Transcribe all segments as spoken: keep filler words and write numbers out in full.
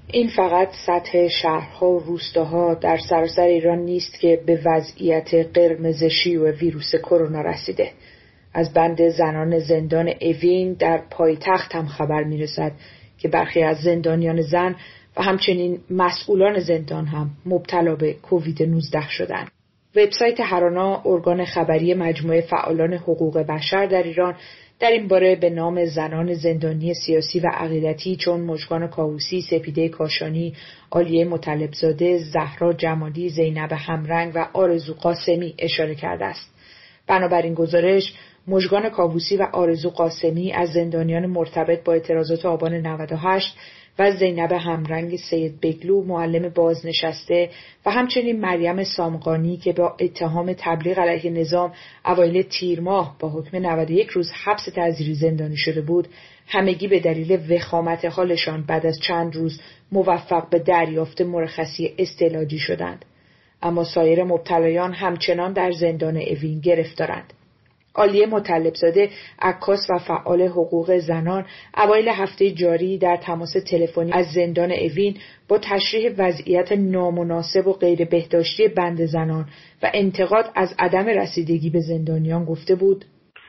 این فقط سطح شهرها و روستاها در سراسر ایران نیست که به وضعیت قرمز شیوع ویروس کرونا رسیده. از بند زنان زندان اوین در پایتخت هم خبر میرسد که برخی از زندانیان زن و همچنین مسئولان زندان هم مبتلا به کووید نوزده شدند. وبسایت هرانا، ارگان خبری مجموعه فعالان حقوق بشر در ایران، در این باره به نام زنان زندانی سیاسی و عقیدتی چون مژگان کاووسی، سپیده کاشانی، عالیه مطلبزاده، زهرا جمالی، زینب همرنگ و آرزو قاسمی اشاره کرده است. بنابراین گزارش، مژگان کاووسی و آرزو قاسمی از زندانیان مرتبط با اعتراضات آبان نود و هشت و زینب همرنگ سید بگلو، معلم بازنشسته، و همچنین مریم سامقانی که با اتهام تبلیغ علیه نظام اوایل تیر ماه با حکم نود و یک روز حبس تعزیری زندانی شده بود، همگی به دلیل وخامت حالشان بعد از چند روز موفق به دریافت مرخصی استعلاجی شدند. اما سایر مبتلایان همچنان در زندان اوین گرفتارند. عالیه مطلبزاده، عکاس و فعال حقوق زنان، اوایل هفته جاری در تماس تلفنی از زندان اوین با تشریح وضعیت نامناسب و غیر بهداشتی بند زنان و انتقاد از عدم رسیدگی به زندانیان گفته بود: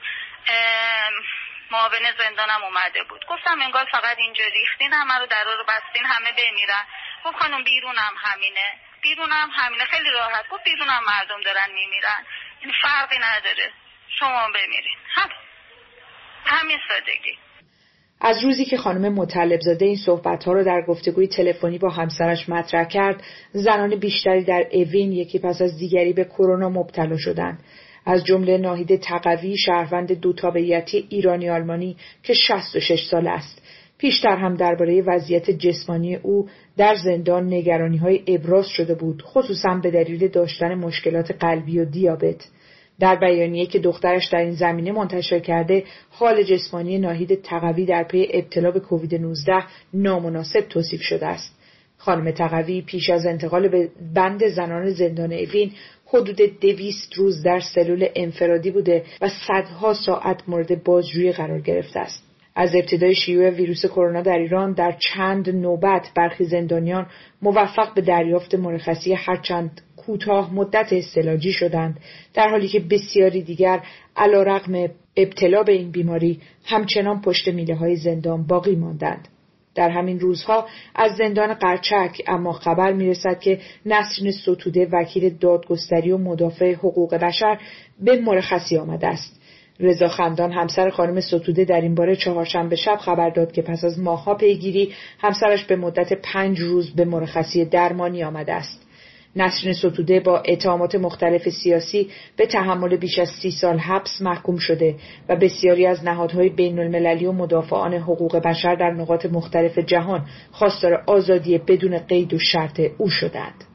معاون زندانم اومده بود، گفتم انگار فقط اینجا ریختین، همه رو درا رو بستین همه بمیرن. گفت خانم بیرونم همینه، بیرونم همینه، خیلی راحت. گفت بیرونم مردم دارن میمیرن، این فرقی نداره، شما بمیرین، هم همین سادگی. از روزی که خانم مطلبزاده این صحبت‌ها رو در گفتگوی تلفنی با همسرش مطرح کرد، زنان بیشتری در اوین یکی پس از دیگری به کرونا مبتلا شدند. از جمله ناهید تقوی، شهروند دو تابعیتی ایرانی آلمانی که شصت و شش ساله است. پیشتر هم درباره وضعیت جسمانی او در زندان نگرانی‌های ابراز شده بود، خصوصاً به دلیل داشتن مشکلات قلبی و دیابت. در بیانیه که دخترش در این زمینه منتشر کرده، حال جسمانی ناهید تقوی در پی ابتلا به کووید نوزده نامناسب توصیف شده است. خانم تقوی پیش از انتقال به بند زنان زندان اوین حدود دویست روز در سلول انفرادی بوده و صدها ساعت مورد بازجویی قرار گرفته است. از ابتدای شیوع ویروس کرونا در ایران در چند نوبت برخی زندانیان موفق به دریافت مرخصی هرچند کوتاه مدت استعلاجی شدند، در حالی که بسیاری دیگر علیرغم ابتلا به این بیماری همچنان پشت میله‌های زندان باقی ماندند. در همین روزها از زندان قرچک اما خبر میرسد که نسرین ستوده، وکیل دادگستری و مدافع حقوق بشر، به مرخصی آمده است. رضا خندان، همسر خانم ستوده، در این باره چهارشنبه شب خبر داد که پس از ماه‌ها پیگیری همسرش به مدت پنج روز به مرخصی درمانی آمده است. نسرین ستوده با اتهامات مختلف سیاسی به تحمل بیش از سی سال حبس محکوم شده و بسیاری از نهادهای بین المللی و مدافعان حقوق بشر در نقاط مختلف جهان خواستار آزادی بدون قید و شرط او شدند.